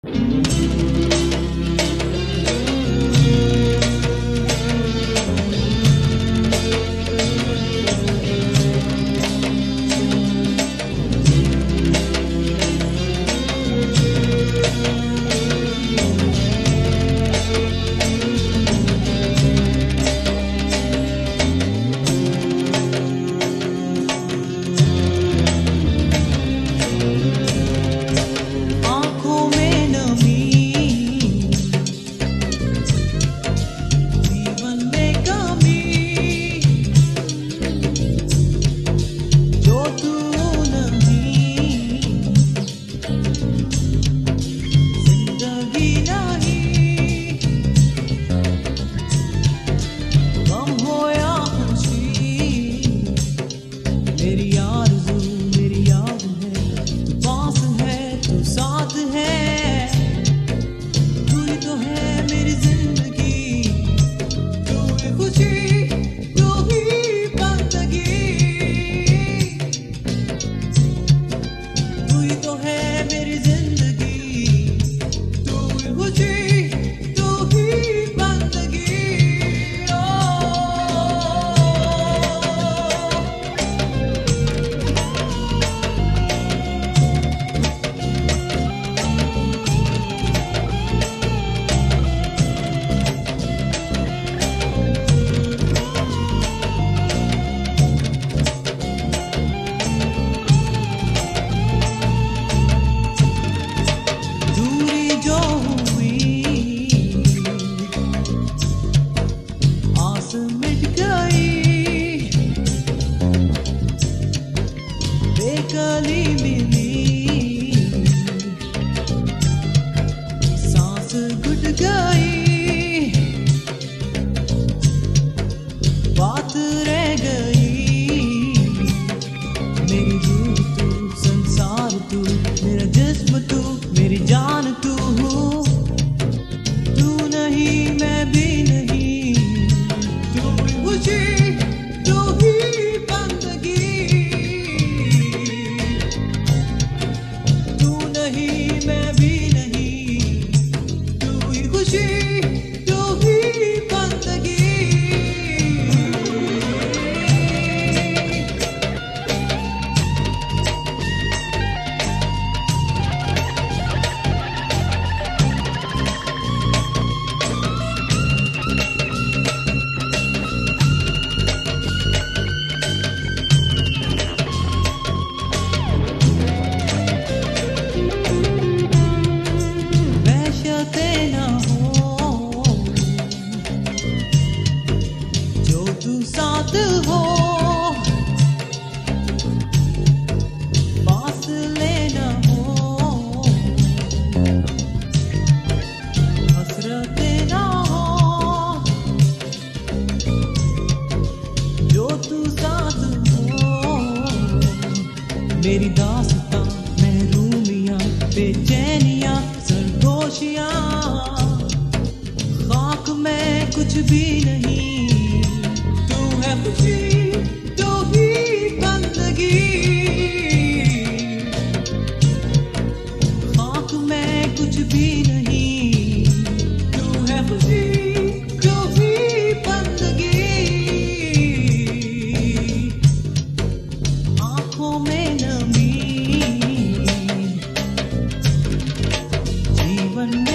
गली मिली, सांस घुट गई, बात रह गई। मेरी रूह तू, संसार तू, मेरा जिस्म तू, मेरी जान तू, तू नहीं मैं भी नहीं, तू ही खुशी, तू ही बंदगी, तू नहीं मैं भी नहीं, तू ही खुशी, तू ही बंदगी। ना हो जो तू साथ हो, फासले ना हो, हसरतें ना हो, जो तू साथ हो। मेरी दास्तां महरूमियां, बेचैनियां, सरगोशियां, खाक में कुछ भी नहीं, तू है खुशी, तू ही बंदगी, खाक में कुछ भी नहीं, तू है खुशी, तू ही बंदगी। आंखों में नमी, जीवन